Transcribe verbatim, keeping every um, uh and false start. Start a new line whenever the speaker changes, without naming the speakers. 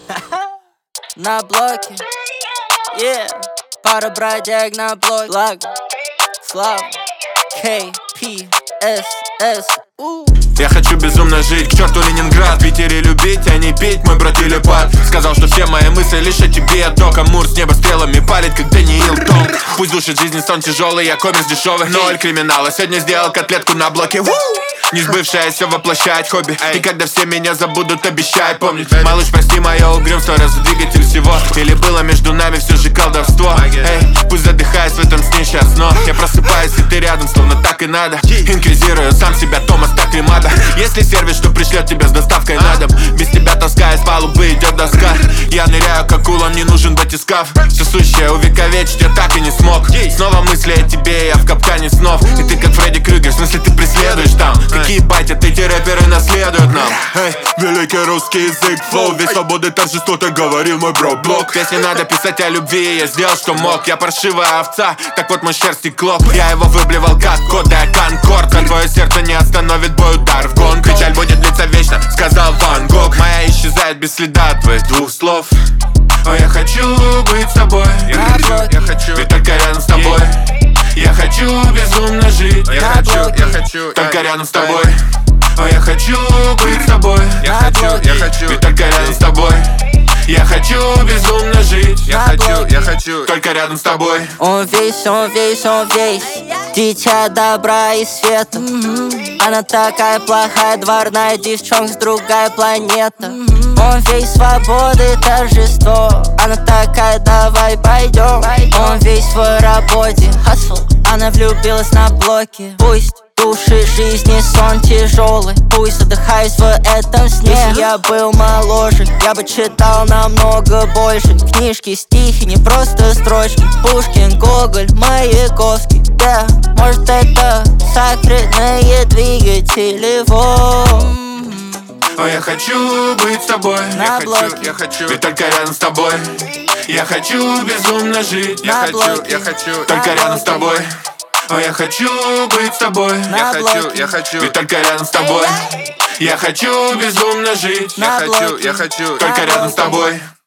На блоке, yeah. Пара бродяг на блоке. Лаг, Слава, Кей Пи Эс Эс.
Я хочу безумно жить, к черту Ленинград. В Питере любить, а не пить, мой брат телепат. Сказал, что все мои мысли лишь о тебе. Только Мур с неба стрелами палит, как Даниил Том. Пусть душит жизнь сон тяжелый, я комикс дешевый. Ноль криминала, сегодня сделал котлетку на блоке. Не сбывшееся воплощает хобби. И когда все меня забудут, обещай помнить. Малыш, прости мое угрюмство, раз двигатель всего. Или было между нами все же колдовство. Эй, пусть задыхаюсь в этом сне сейчас, но я просыпаюсь, и ты рядом, словно так и надо. Инквизирую сам себя, Томас, так и мада. Если сервис, что пришлет тебя с доставкой на дом. Без тебя таская с палубы идет доска. Я ныряю, как улан, не нужен батискаф. Все сущее увековечить я так и не смог. Снова мысли о тебе, я в капкане снов. И ты как Фредди Крюгер, в смысле ты преследуешь там. Какие батят эти рэперы наследуют нам. Эй, великий русский язык, флоу, весь свободы, торжество, так говорил мой бро-блок. Песни надо писать о любви, я сделал, что мог. Я паршивая овца, так вот мой шерсти клок. Я его выблевал как кот, да конкорд. А твое сердце не остановит бой, удар в гонг. Печаль будет длиться вечно, сказал Ван Гог. Моя исчезает без следа от твоих двух слов. О, я хочу быть с тобой. Я хочу, я хочу быть только рядом с тобой. Я хочу безумно жить. Я хочу, я хочу только рядом с тобой. О, я хочу быть с тобой. Я хочу, я хочу быть только рядом с тобой. Я хочу безумно жить. Я хочу, я хочу только рядом с тобой.
Он весь, он весь, он весь дитя добра и света. Она такая плохая, дворная девчонка с другой планеты. Он весь свободы, торжество. Она такая, давай пойдем. Он весь в работе, хасл. Она влюбилась на блоке. Пусть души жизни сон тяжелый. Пусть отдыхаюсь в этом сне. Если я был моложе, я бы читал намного больше. Книжки, стихи, не просто строчки. Пушкин, Гоголь, Маяковский. Да, может это сакральные двигатели волн.
О, я хочу быть с тобой. Я хочу, я хочу быть только рядом с тобой. Я хочу безумно жить. Я хочу, я хочу только рядом с тобой. О, я хочу быть с тобой. Я хочу, я хочу быть только рядом с тобой. Я хочу безумно жить. Я хочу, я хочу только рядом с тобой.